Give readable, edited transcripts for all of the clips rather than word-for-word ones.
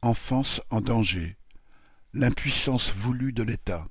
Enfance en danger, l'impuissance voulue de l'État.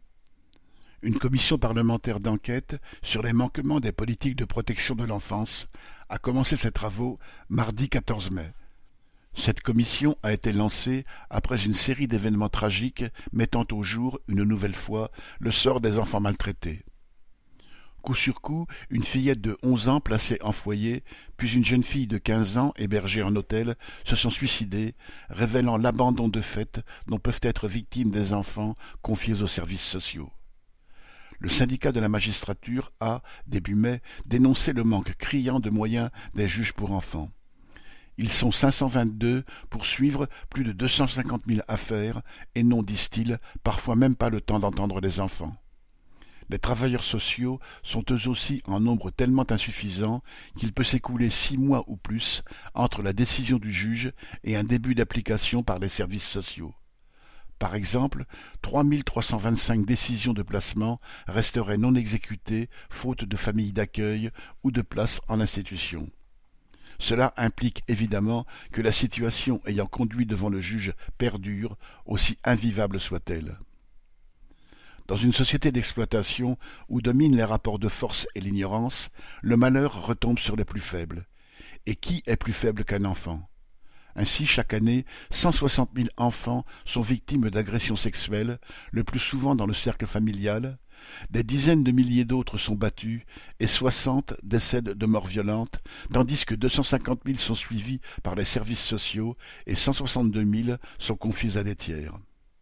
Une commission parlementaire d'enquête sur les manquements des politiques de protection de l'enfance a commencé ses travaux mardi 14 mai. Cette commission a été lancée après une série d'événements tragiques mettant au jour, une nouvelle fois, le sort des enfants maltraités. Coup sur coup, une fillette de 11 ans placée en foyer, puis une jeune fille de 15 ans hébergée en hôtel se sont suicidées, révélant l'abandon de fait dont peuvent être victimes des enfants confiés aux services sociaux. Le syndicat de la magistrature a, début mai, dénoncé le manque criant de moyens des juges pour enfants. Ils sont 522 pour suivre plus de 250 000 affaires et n'ont, disent-ils, parfois même pas le temps d'entendre les enfants. Les travailleurs sociaux sont eux aussi en nombre tellement insuffisant qu'il peut s'écouler 6 mois ou plus entre la décision du juge et un début d'application par les services sociaux. Par exemple, 3 325 décisions de placement resteraient non exécutées faute de familles d'accueil ou de place en institution. Cela implique évidemment que la situation ayant conduit devant le juge perdure, aussi invivable soit-elle. Dans une société d'exploitation où dominent les rapports de force et l'ignorance, le malheur retombe sur les plus faibles. Et qui est plus faible qu'un enfant ? Ainsi, chaque année, 160 000 enfants sont victimes d'agressions sexuelles, le plus souvent dans le cercle familial. Des dizaines de milliers d'autres sont battus et 60 décèdent de mort violente, tandis que 250 000 sont suivis par les services sociaux et 162 000 sont confiés à des tiers.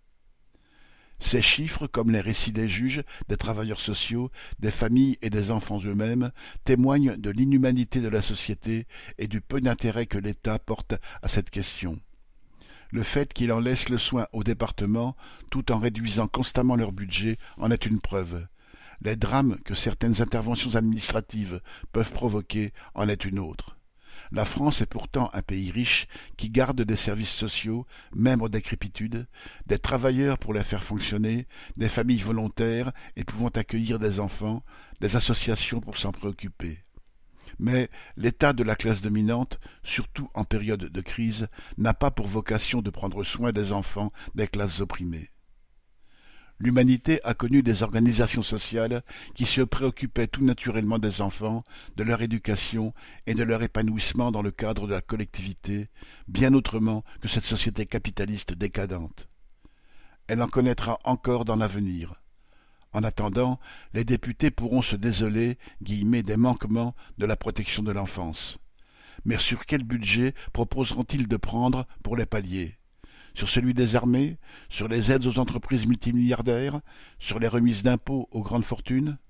Ces chiffres, comme les récits des juges, des travailleurs sociaux, des familles et des enfants eux-mêmes, témoignent de l'inhumanité de la société et du peu d'intérêt que l'État porte à cette question. Le fait qu'il en laisse le soin aux départements, tout en réduisant constamment leur budget, en est une preuve. Les drames que certaines interventions administratives peuvent provoquer en est une autre. La France est pourtant un pays riche qui garde des services sociaux, même en décrépitude, des travailleurs pour les faire fonctionner, des familles volontaires et pouvant accueillir des enfants, des associations pour s'en préoccuper. Mais l'État de la classe dominante, surtout en période de crise, n'a pas pour vocation de prendre soin des enfants des classes opprimées. L'humanité a connu des organisations sociales qui se préoccupaient tout naturellement des enfants, de leur éducation et de leur épanouissement dans le cadre de la collectivité, bien autrement que cette société capitaliste décadente. Elle en connaîtra encore dans l'avenir. En attendant, les députés pourront se désoler des manquements de la protection de l'enfance. Mais sur quel budget proposeront-ils de prendre pour les pallier ? Sur celui des armées, sur les aides aux entreprises multimilliardaires, sur les remises d'impôts aux grandes fortunes ?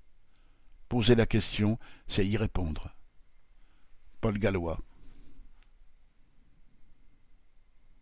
Poser la question, c'est y répondre. Paul Gallois.